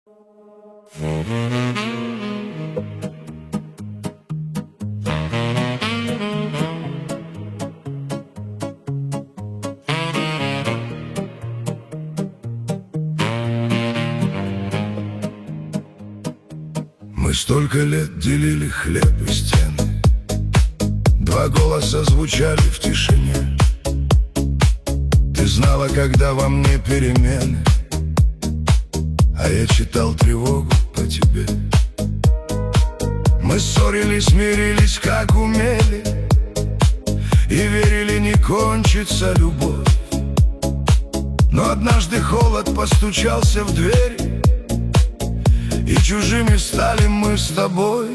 Мы столько лет делили хлеб и стены, два голоса звучали в тишине. Ты знала, когда во мне перемены, а я читал тревогу по тебе. Мы ссорились, мирились, как умели, и верили, не кончится любовь. Но однажды холод постучался в дверь, и чужими стали мы с тобой.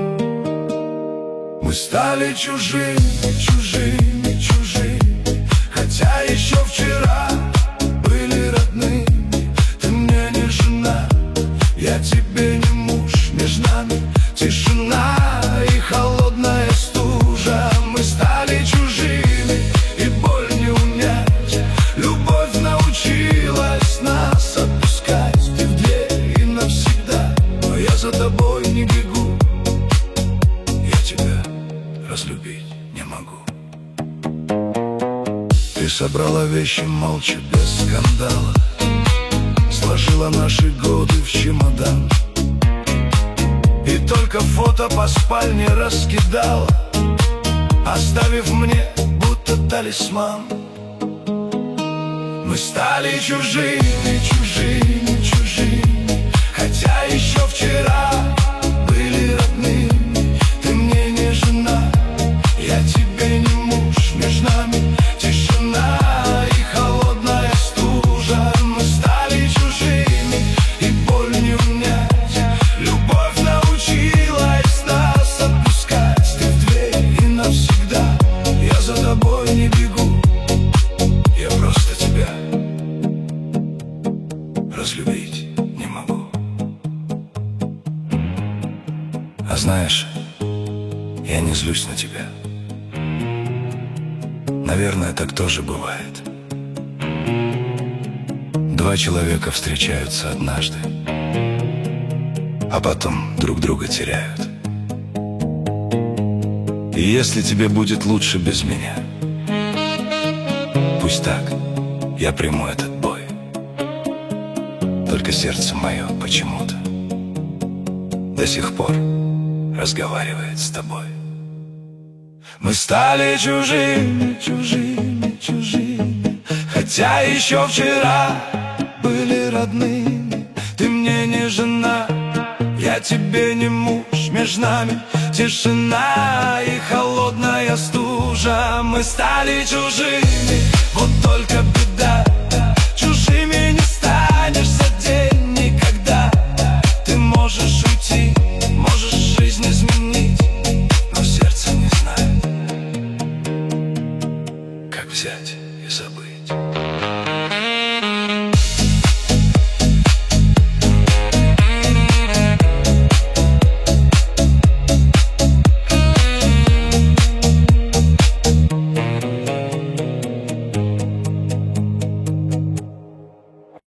Мы стали чужими, чужими, чужими, хотя еще вчера были родными. Ты мне не жена, я тебе не муж. Между нами тишина и холодная стужа. Мы стали чужими, и боль не унять. Любовь научилась нас отпускать. Ты в дверь и навсегда, но я за тобой не бегу. Я тебя разлюбить не могу. Ты собрала вещи молча, без скандала, сложила наши годы в чемодан, и только фото по спальне раскидала, оставив мне будто талисман. Мы стали чужими, чужими, чужими, хотя еще вчера были родными. Ты мне не жена, я тебе не муж. Между нами тишина и холодная стужа. Мы стали чужими, и боль не унять. Любовь научилась нас отпускать. Ты в дверь и навсегда, я за тобой не бегу. Я просто тебя разлюбить не могу. А знаешь, я не злюсь на тебя. Наверное, так тоже бывает. Два человека встречаются однажды, а потом друг друга теряют. И если тебе будет лучше без меня, пусть так, я приму этот бой. Только сердце мое почему-то до сих пор разговаривает с тобой. Мы стали чужими, чужими, чужими, хотя еще вчера были родными. Ты мне не жена, я тебе не муж. Между нами тишина и холодная стужа. Мы стали чужими, вот